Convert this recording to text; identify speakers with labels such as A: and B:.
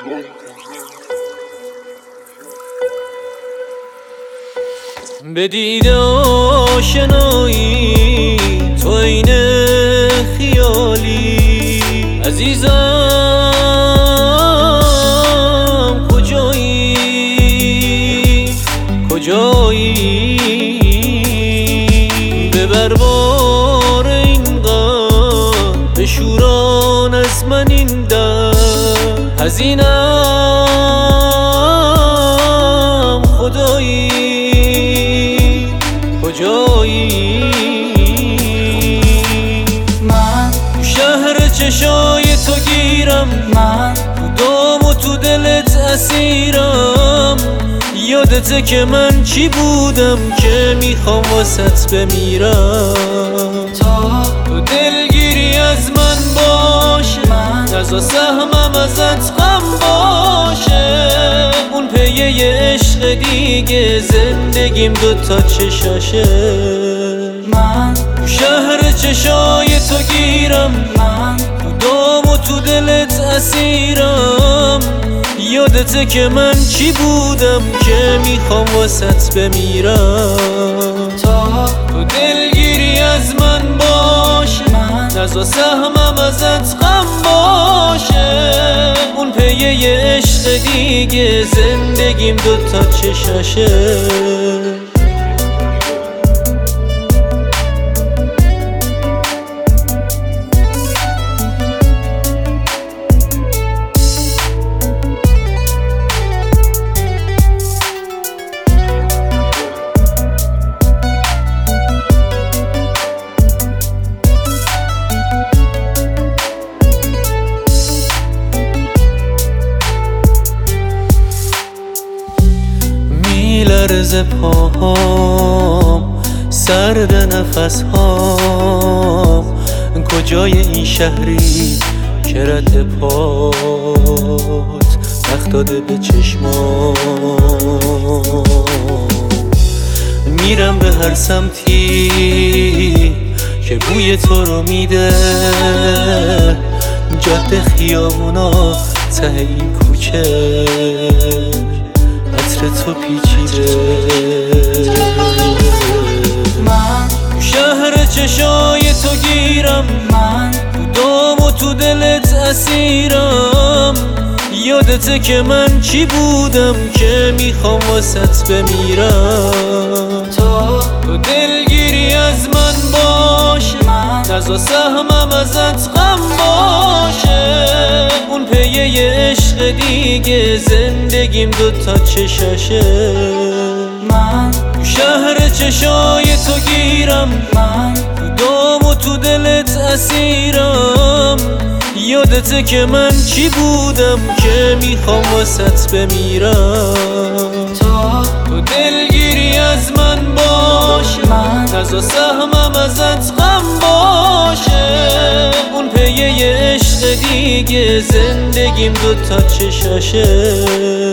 A: به دید آشنایی تو این خیالی عزیزم کجایی ببر بار این غم بشوران از من این درد حزینم خدایی کجایی
B: من
A: تو شهر چشای تو گیرم
B: من
A: تو دام و تو دلت اسیرم یادته که من چی بودم که میخوام واسط بمیرم
B: تو
A: دلگیری از من باشه نزا سهمم ازت غم باشه اون پیه یه عشق دیگه زندگیم دوتا چشاشه
B: من
A: تو شهر چشای تو گیرم
B: من
A: تو دام و تو دلت اسیرم یادته که من چی بودم که میخوام واسط بمیرم
B: تو
A: دلگیری از من باشه نزا سهمم ازت غم باشه اون پیه یه عشق دیگه زندگیم دوتا چشاشه میلرزه پاهام سرد نفسهام کجای این شهری که رد پات وقت داده به چشمام میرم به هر سمتی که بوی تو رو میده جاده خیابونا ته این کوچه عطر تو پیچیده
B: من
A: تو شهر چشای تو گیرم
B: من
A: تو دام و تو دلت اسیرم یادته که من چی بودم که میخوام واسط بمیرم
B: تو
A: دلگیری از من باشه نزا سهمم ازت غم باشه اون پیه یه عشق دیگه زندگیم دوتا چشاشه
B: من
A: تو شهر چشای تو گیرم
B: من
A: تو دام و تو دلت اسیرم یادته که من چی بودم که میخوام واسط بمیرم
B: تو
A: دلگیری از من باشه نزا سهمم ازت غم باشه اون پیه یه عشق دیگه زندگیم دوتا چشاشه